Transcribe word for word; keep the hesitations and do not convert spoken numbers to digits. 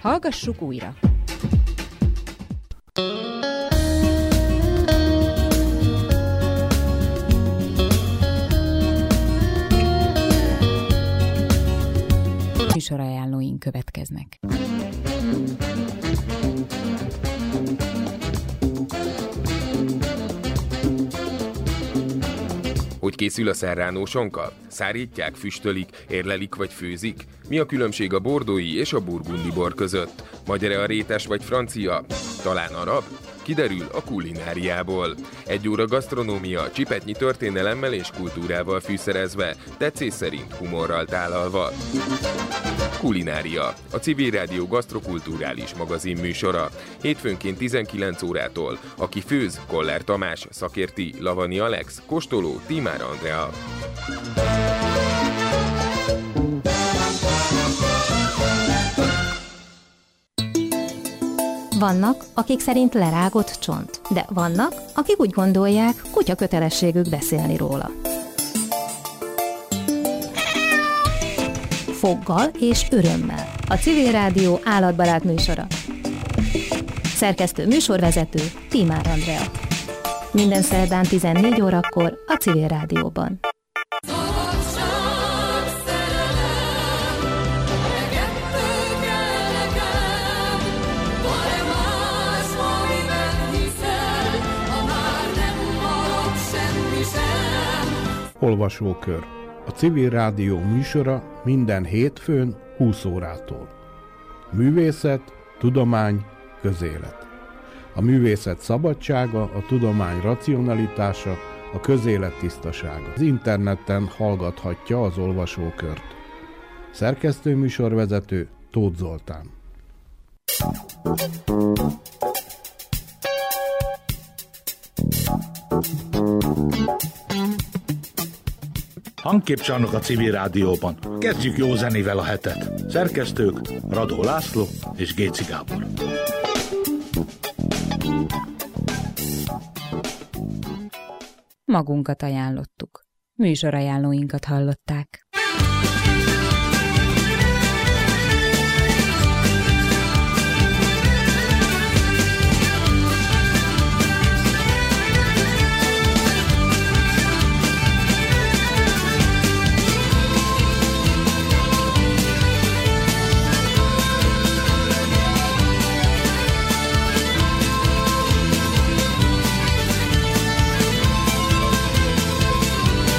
Hallgassuk újra! Műsorajánlóink következnek. Hogy készül a serrano sonka? Szárítják, füstölik, érlelik vagy főzik? Mi a különbség a bordói és a burgundi bor között? Magyar-e a rétes vagy francia? Talán arab? Kiderül a kulináriából. Egy óra gasztronómia, csipetnyi történelemmel és kultúrával fűszerezve, tetszés szerint humorral tálalva. Kulinária, a Civil Rádió gasztrokulturális magazin műsora. Hétfőnként tizenkilenc órától. Aki főz, Koller Tamás, szakérti, Lavani Alex, kóstoló, Tímár Andrea. Vannak, akik szerint lerágott csont, de vannak, akik úgy gondolják, kutya kötelességük beszélni róla. Foggal és örömmel. A Civil Rádió állatbarát műsora. Szerkesztő műsorvezető Tímár Andrea. Minden szerdán tizennégy órakor a Civil Rádióban. Olvasókör. A Civil Rádió műsora minden hétfőn húsz órától. Művészet, tudomány, közélet. A művészet szabadsága, a tudomány racionalitása, a közélet tisztasága. Az interneten hallgathatja az olvasókört. Szerkesztő műsorvezető Tóth Zoltán. Hangképcsarnok a Civil Rádióban. Kezdjük jó zenével a hetet. Szerkesztők Radó László és Géci Gábor. Magunkat ajánlottuk. Műsorajánlóinkat hallották.